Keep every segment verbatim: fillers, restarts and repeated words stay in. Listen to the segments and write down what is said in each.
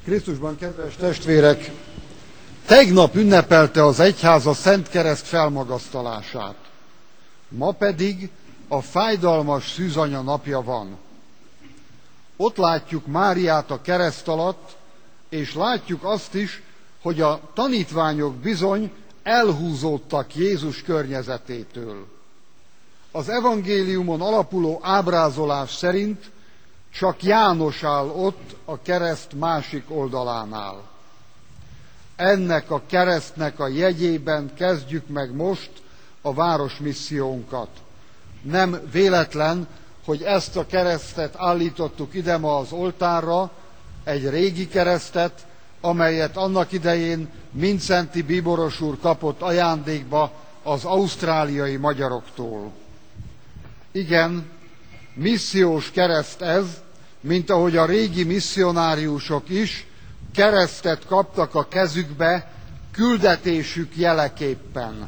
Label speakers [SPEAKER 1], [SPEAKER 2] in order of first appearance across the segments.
[SPEAKER 1] Krisztusban, kedves testvérek! Tegnap ünnepelte az egyház a Szent Kereszt felmagasztalását. Ma pedig a fájdalmas szűzanya napja van. Ott látjuk Máriát a kereszt alatt, és látjuk azt is, hogy a tanítványok bizony elhúzódtak Jézus környezetétől. Az evangéliumon alapuló ábrázolás szerint csak János áll ott a kereszt másik oldalánál. Ennek a keresztnek a jegyében kezdjük meg most a városmissziónkat. Nem véletlen, hogy ezt a keresztet állítottuk ide ma az oltárra, egy régi keresztet, amelyet annak idején Mindszenty bíboros úr kapott ajándékba az ausztráliai magyaroktól. Igen, missziós kereszt ez, mint ahogy a régi misszionáriusok is keresztet kaptak a kezükbe küldetésük jeleképpen.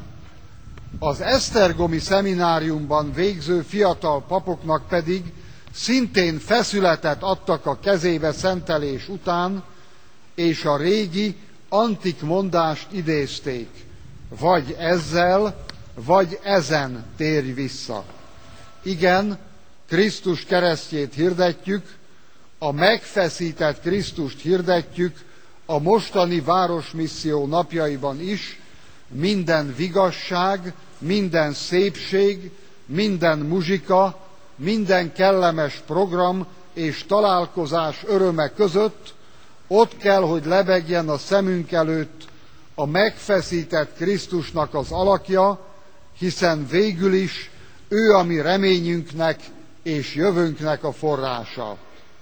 [SPEAKER 1] Az esztergomi szemináriumban végző fiatal papoknak pedig szintén feszületet adtak a kezébe szentelés után, és a régi antik mondást idézték: vagy ezzel, vagy ezen térj vissza. Igen, Krisztus keresztjét hirdetjük, a megfeszített Krisztust hirdetjük a mostani városmisszió napjaiban is, minden vigasság, minden szépség, minden muzsika, minden kellemes program és találkozás öröme között ott kell, hogy lebegjen a szemünk előtt a megfeszített Krisztusnak az alakja, hiszen végül is ő a mi reményünknek és jövőnknek a forrása.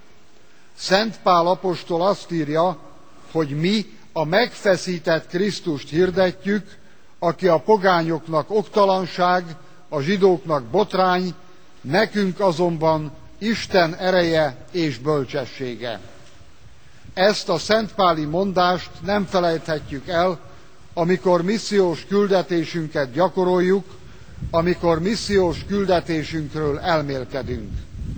[SPEAKER 1] Szent Pál apostol azt írja, hogy mi a megfeszített Krisztust hirdetjük, aki a pogányoknak oktalanság, a zsidóknak botrány, nekünk azonban Isten ereje és bölcsessége. Ezt a szentpáli mondást nem felejthetjük el, amikor missziós küldetésünket gyakoroljuk, amikor missziós küldetésünkről elmélkedünk.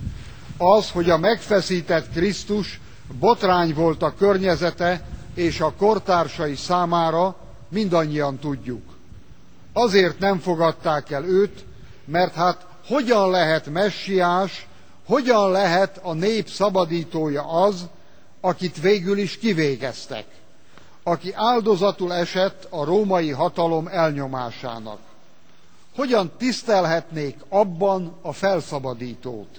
[SPEAKER 1] Az, hogy a megfeszített Krisztus botrány volt a környezete és a kortársai számára, mindannyian tudjuk. Azért nem fogadták el őt, mert hát hogyan lehet messiás, hogyan lehet a nép szabadítója az, akit végül is kivégeztek, aki áldozatul esett a római hatalom elnyomásának. Hogyan tisztelhetnék abban a felszabadítót?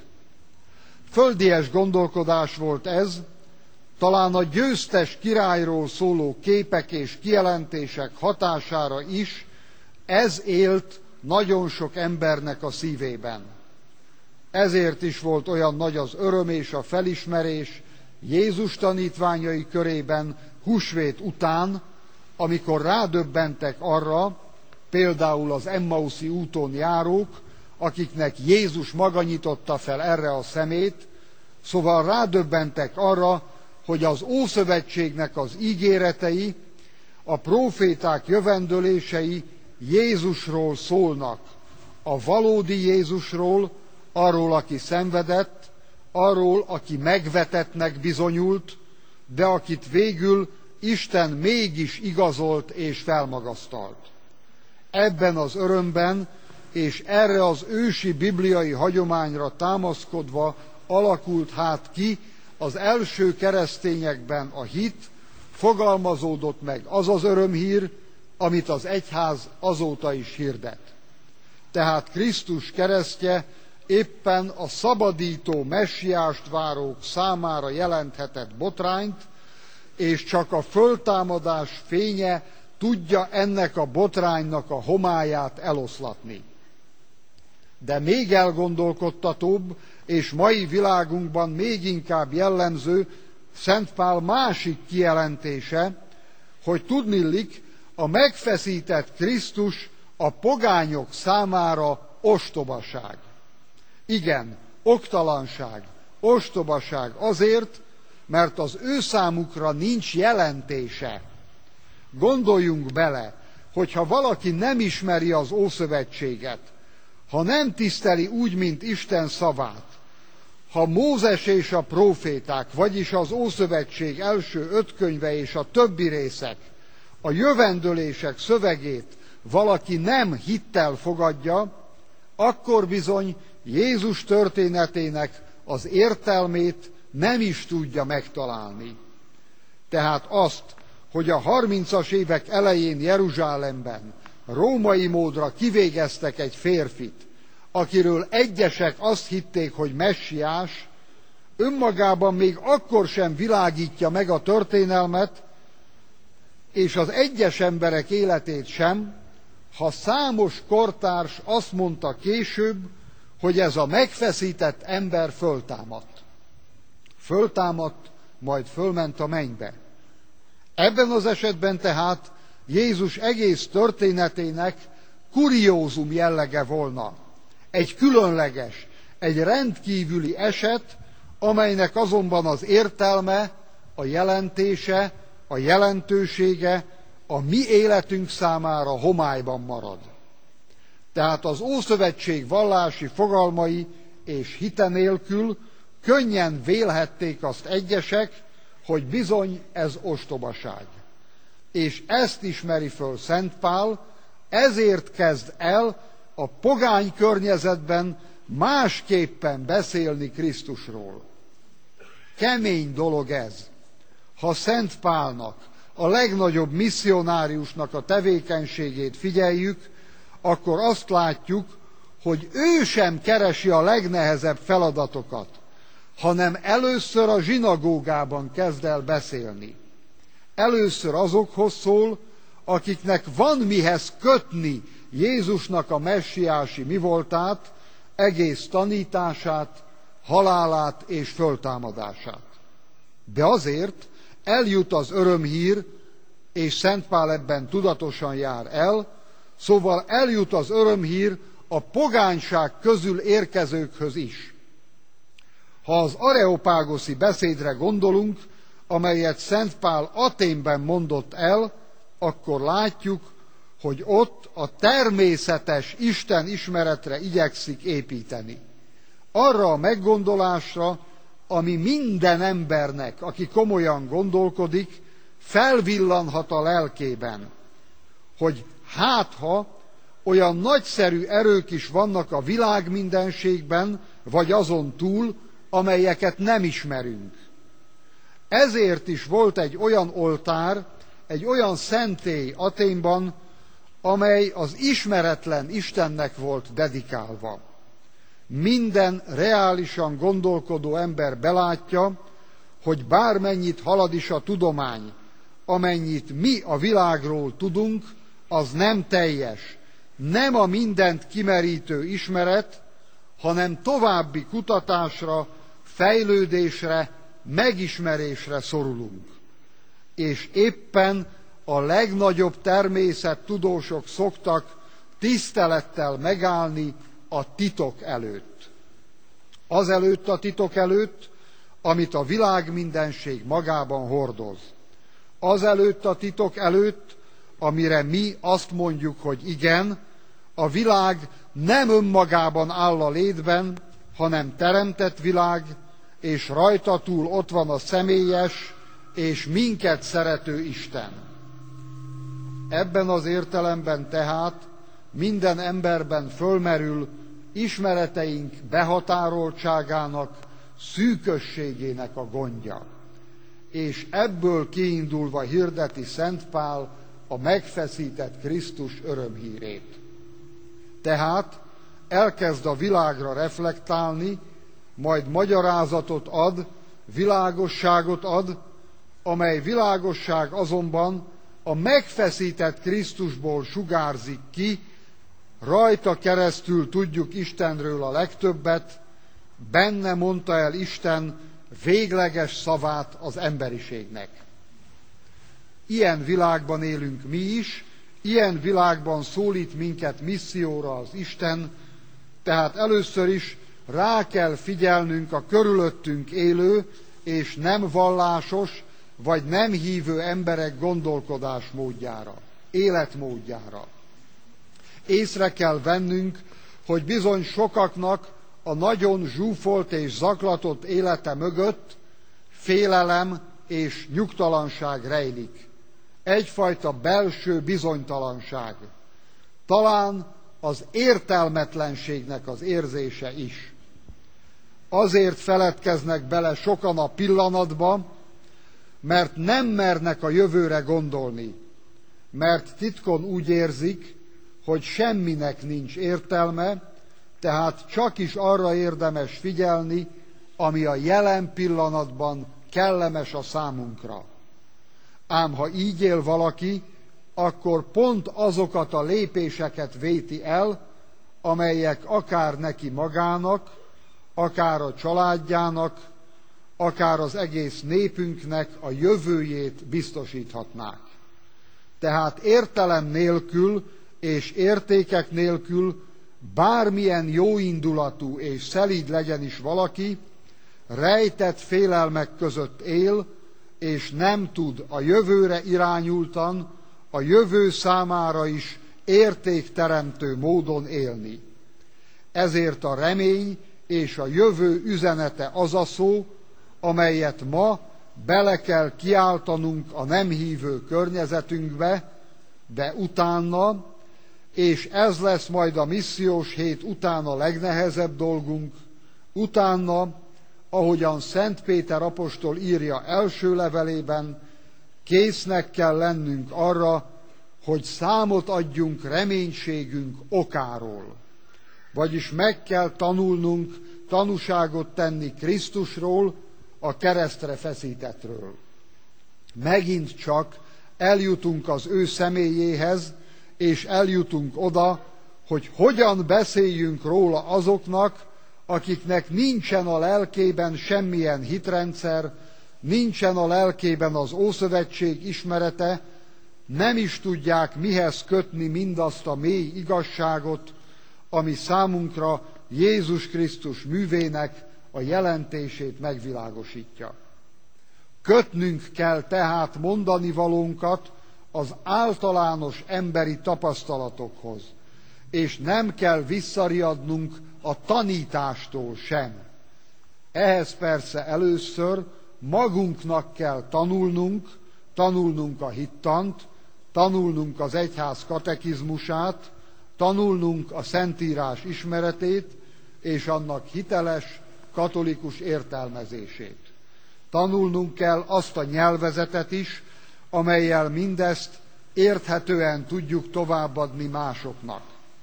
[SPEAKER 1] Földies gondolkodás volt ez, talán a győztes királyról szóló képek és kijelentések hatására is ez élt nagyon sok embernek a szívében. Ezért is volt olyan nagy az öröm és a felismerés Jézus tanítványai körében húsvét után, amikor rádöbbentek arra, például az Emmauszi úton járók, akiknek Jézus maga nyitotta fel erre a szemét, szóval rádöbbentek arra, hogy az Ószövetségnek az ígéretei, a próféták jövendölései Jézusról szólnak, a valódi Jézusról, arról, aki szenvedett, arról, aki megvetettnek bizonyult, de akit végül Isten mégis igazolt és felmagasztalt. Ebben az örömben és erre az ősi bibliai hagyományra támaszkodva alakult hát ki az első keresztényekben a hit, fogalmazódott meg az az örömhír, amit az egyház azóta is hirdet. Tehát Krisztus keresztje éppen a szabadító messiást várók számára jelenthetett botrányt, és csak a föltámadás fénye tudja ennek a botránynak a homályát eloszlatni. De még elgondolkodtatóbb, és mai világunkban még inkább jellemző Szent Pál másik kijelentése, hogy tudnillik, a megfeszített Krisztus a pogányok számára ostobaság. Igen, oktalanság, ostobaság azért, mert az ő számukra nincs jelentése. Gondoljunk bele, hogyha valaki nem ismeri az Ószövetséget, ha nem tiszteli úgy, mint Isten szavát, ha Mózes és a próféták, vagyis az Ószövetség első öt könyve és a többi részek, a jövendőlések szövegét valaki nem hittel fogadja, akkor bizony Jézus történetének az értelmét nem is tudja megtalálni. Tehát azt, hogy a harmincas évek elején Jeruzsálemben római módra kivégeztek egy férfit, akiről egyesek azt hitték, hogy messiás, önmagában még akkor sem világítja meg a történelmet, és az egyes emberek életét sem, ha számos kortárs azt mondta később, hogy ez a megfeszített ember föltámadt. Föltámadt, majd fölment a mennybe. Ebben az esetben tehát Jézus egész történetének kuriózum jellege volna. Egy különleges, egy rendkívüli eset, amelynek azonban az értelme, a jelentése, a jelentősége a mi életünk számára homályban marad. Tehát az Ószövetség vallási fogalmai és hite nélkül könnyen vélhették azt egyesek, hogy bizony ez ostobaság. És ezt ismeri föl Szent Pál, ezért kezd el a pogány környezetben másképpen beszélni Krisztusról. Kemény dolog ez, ha Szent Pálnak, a legnagyobb misszionáriusnak a tevékenységét figyeljük, akkor azt látjuk, hogy ő sem keresi a legnehezebb feladatokat, hanem először a zsinagógában kezd el beszélni. Először azokhoz szól, akiknek van mihez kötni Jézusnak a messiási mivoltát, egész tanítását, halálát és föltámadását. De azért eljut az örömhír, és Szent Pál ebben tudatosan jár el, szóval eljut az örömhír a pogányság közül érkezőkhöz is. Ha az areopágoszi beszédre gondolunk, amelyet Szent Pál Athénben mondott el, akkor látjuk, hogy ott a természetes Isten ismeretre igyekszik építeni. Arra a meggondolásra, ami minden embernek, aki komolyan gondolkodik, felvillanhat a lelkében, hogy hát ha olyan nagyszerű erők is vannak a világmindenségben, vagy azon túl, amelyeket nem ismerünk. Ezért is volt egy olyan oltár, egy olyan szentély Athénban, amely az ismeretlen Istennek volt dedikálva. Minden reálisan gondolkodó ember belátja, hogy bármennyit halad is a tudomány, amennyit mi a világról tudunk, az nem teljes, nem a mindent kimerítő ismeret, hanem további kutatásra, fejlődésre, megismerésre szorulunk. És éppen a legnagyobb természettudósok szoktak tisztelettel megállni a titok előtt. Azelőtt a titok előtt, amit a világmindenség magában hordoz. Azelőtt a titok előtt, amire mi azt mondjuk, hogy igen, a világ nem önmagában áll a létben, hanem teremtett világ, és rajta túl ott van a személyes és minket szerető Isten. Ebben az értelemben tehát minden emberben fölmerül ismereteink behatároltságának, szűkösségének a gondja. És ebből kiindulva hirdeti Szent Pál a megfeszített Krisztus örömhírét. Tehát elkezd a világra reflektálni, majd magyarázatot ad, világosságot ad, amely világosság azonban a megfeszített Krisztusból sugárzik ki, rajta keresztül tudjuk Istenről a legtöbbet, benne mondta el Isten végleges szavát az emberiségnek. Ilyen világban élünk mi is, ilyen világban szólít minket misszióra az Isten, tehát először is rá kell figyelnünk a körülöttünk élő és nem vallásos vagy nem hívő emberek gondolkodásmódjára, életmódjára. Észre kell vennünk, hogy bizony sokaknak a nagyon zsúfolt és zaklatott élete mögött félelem és nyugtalanság rejlik. Egyfajta belső bizonytalanság. Talán az értelmetlenségnek az érzése is. Azért feledkeznek bele sokan a pillanatba, mert nem mernek a jövőre gondolni, mert titkon úgy érzik, hogy semminek nincs értelme, tehát csak is arra érdemes figyelni, ami a jelen pillanatban kellemes a számunkra. Ám ha így él valaki, akkor pont azokat a lépéseket véti el, amelyek akár neki magának, akár a családjának, akár az egész népünknek a jövőjét biztosíthatnák. Tehát értelem nélkül és értékek nélkül bármilyen jóindulatú és szelíd legyen is valaki, rejtett félelmek között él, és nem tud a jövőre irányultan, a jövő számára is értékteremtő módon élni. Ezért a remény és a jövő üzenete az a szó, amelyet ma bele kell kiáltanunk a nem hívő környezetünkbe, de utána, és ez lesz majd a missziós hét után a legnehezebb dolgunk, utána, ahogyan Szent Péter apostol írja első levelében, késznek kell lennünk arra, hogy számot adjunk reménységünk okáról. Vagyis meg kell tanulnunk tanúságot tenni Krisztusról, a keresztre feszítettről. Megint csak eljutunk az ő személyéhez, és eljutunk oda, hogy hogyan beszéljünk róla azoknak, akiknek nincsen a lelkében semmilyen hitrendszer, nincsen a lelkében az Ószövetség ismerete, nem is tudják mihez kötni mindazt a mély igazságot, ami számunkra Jézus Krisztus művének a jelentését megvilágosítja. Kötnünk kell tehát mondanivalónkat az általános emberi tapasztalatokhoz, és nem kell visszariadnunk a tanítástól sem. Ehhez persze először magunknak kell tanulnunk, tanulnunk a hittant, tanulnunk az egyház katekizmusát, tanulnunk a Szentírás ismeretét és annak hiteles, katolikus értelmezését. Tanulnunk kell azt a nyelvezetet is, amellyel mindezt érthetően tudjuk továbbadni másoknak.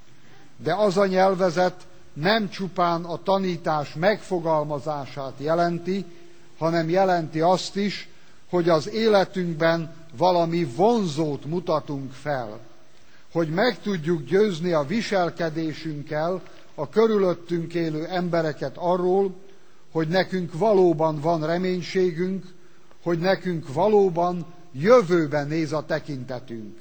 [SPEAKER 1] De az a nyelvezet nem csupán a tanítás megfogalmazását jelenti, hanem jelenti azt is, hogy az életünkben valami vonzót mutatunk fel, hogy meg tudjuk győzni a viselkedésünkkel a körülöttünk élő embereket arról, hogy nekünk valóban van reménységünk, hogy nekünk valóban jövőben néz a tekintetünk.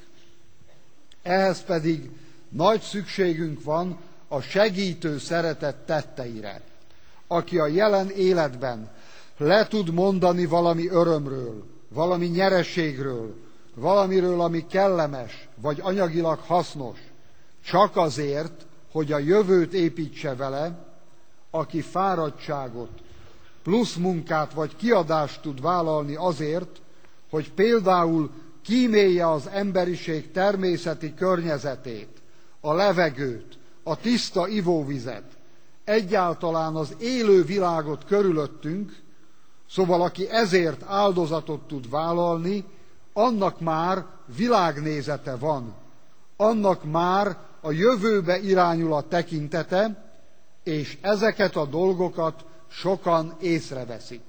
[SPEAKER 1] Ehhez pedig nagy szükségünk van a segítő szeretet tetteire, aki a jelen életben le tud mondani valami örömről, valami nyereségről, valamiről, ami kellemes, vagy anyagilag hasznos, csak azért, hogy a jövőt építse vele, aki fáradtságot, plusz munkát vagy kiadást tud vállalni azért, hogy például kímélje az emberiség természeti környezetét, a levegőt, a tiszta ivóvizet, egyáltalán az élő világot körülöttünk, szóval aki ezért áldozatot tud vállalni, annak már világnézete van, annak már a jövőbe irányul a tekintete, és ezeket a dolgokat sokan észreveszik.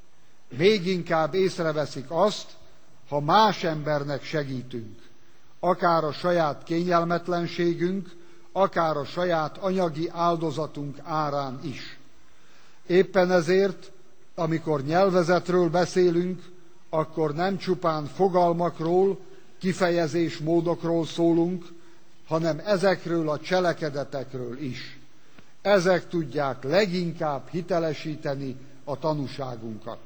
[SPEAKER 1] Még inkább észreveszik azt, ha más embernek segítünk, akár a saját kényelmetlenségünk, akár a saját anyagi áldozatunk árán is. Éppen ezért, amikor nyelvezetről beszélünk, akkor nem csupán fogalmakról, kifejezésmódokról szólunk, hanem ezekről a cselekedetekről is. Ezek tudják leginkább hitelesíteni a tanúságunkat.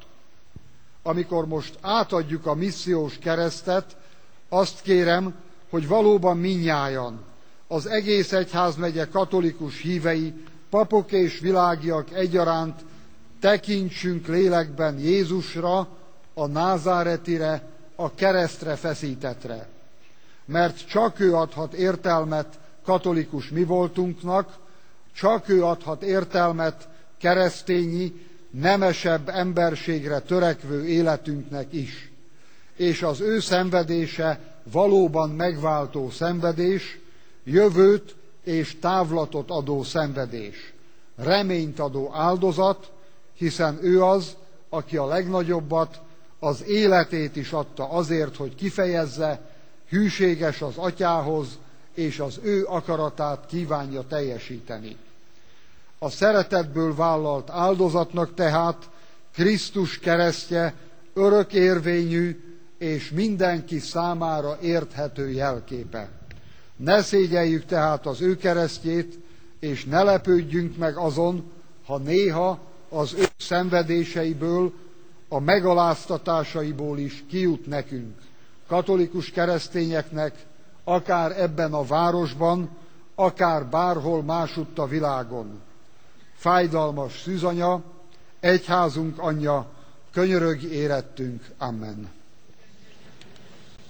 [SPEAKER 1] Amikor most átadjuk a missziós keresztet, azt kérem, hogy valóban mindnyájan, az egész egyházmegye katolikus hívei papok és világiak egyaránt tekintsünk lélekben Jézusra, a názáretire, a keresztre feszítettre. Mert csak ő adhat értelmet katolikus mi voltunknak, csak ő adhat értelmet keresztényi, nemesebb emberségre törekvő életünknek is. És az ő szenvedése valóban megváltó szenvedés, jövőt és távlatot adó szenvedés, reményt adó áldozat, hiszen ő az, aki a legnagyobbat, az életét is adta azért, hogy kifejezze, hűséges az Atyához, és az ő akaratát kívánja teljesíteni. A szeretetből vállalt áldozatnak tehát Krisztus keresztje örökérvényű és mindenki számára érthető jelképe. Ne szégyeljük tehát az ő keresztjét, és ne lepődjünk meg azon, ha néha az ő szenvedéseiből, a megaláztatásaiból is kijut nekünk, katolikus keresztényeknek, akár ebben a városban, akár bárhol másutt a világon. Fájdalmas szűzanya, egyházunk anyja, könyörögj érettünk. Amen.